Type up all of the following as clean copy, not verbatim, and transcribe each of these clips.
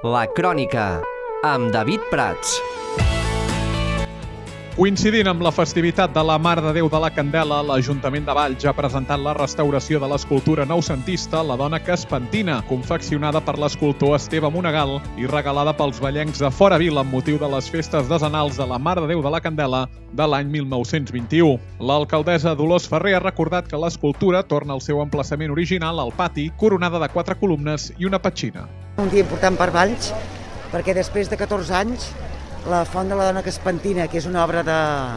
La Crònica, amb David Prats. Coincidint amb la festivitat de la Mare de Déu de la Candela, l'Ajuntament de Valls ha presentat la restauració de l'escultura noucentista La dona que es pentina, confeccionada per l'escultor Esteve Monegal i regalada pels vallencs de Fora Vila amb motiu de les festes decenals de la Mare de Déu de la Candela de l'any 1921. L'alcaldessa Dolors Ferrer ha recordat que l'escultura torna al seu emplaçament original al pati, coronada de 4 columnes i una petxina. Un dia important per Valls, perquè després de 14 anys la Font de la dona que es pentina, que és una obra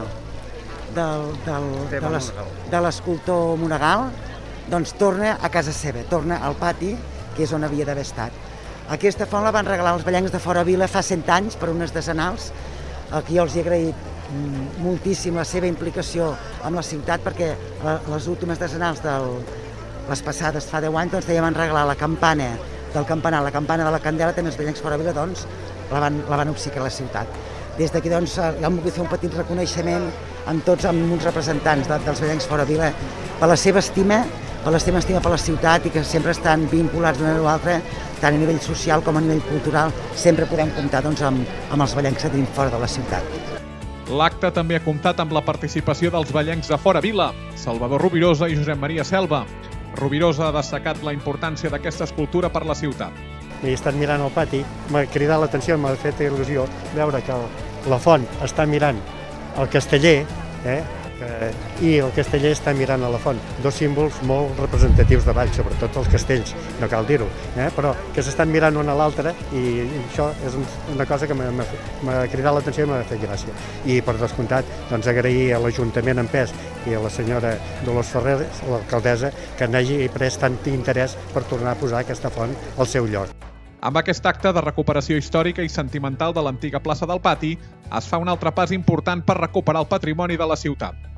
de l'escultor Monegal, doncs torna a casa seva, torna al pati, que és on havia d'haver estat. Aquesta font la van regalar els vallencs de Fora Vila fa 100 anys per unes decenals, a qui jo els he agraït moltíssim la seva implicació amb la ciutat, perquè les últimes decenals les passades fa 10 anys doncs van regalar la campana del campanar, la campana de la Candela, també els vallencs Fora Vila doncs la van obsequiar a la ciutat. Des d'aquí doncs hem volgut fer un petit reconeixement amb uns representants dels vallencs Fora Vila per la seva estima, per la seva estima per la ciutat i que sempre estan vinculats d'una o l'altra, tant a nivell social com a nivell cultural, sempre podem comptar doncs, amb els vallencs que tenim fora de la ciutat. L'acte també ha comptat amb la participació dels vallencs de Fora Vila, Salvador Rovirosa i Josep Maria Selva. Rovirosa ha destacat la importància d'aquesta escultura per la ciutat. He estat mirant al pati, m'ha cridat l'atenció, m'ha fet il·lusió veure que la font està mirant el casteller i el casteller està mirant a la font. Dos símbols molt representatius de Valls, sobretot els castells, no cal dir-ho, però que s'estan mirant una a l'altra i això és una cosa que m'ha cridat l'atenció i m'ha fet gràcia. I per descomptat, doncs agrair a l'Ajuntament en pes i a la senyora Dolors Ferrer, l'alcaldessa, que n'hagi pres tant interès per tornar a posar aquesta font al seu lloc. Amb aquest acte de recuperació històrica i sentimental de l'antiga plaça del Pati, es fa un altre pas important per recuperar el patrimoni de la ciutat.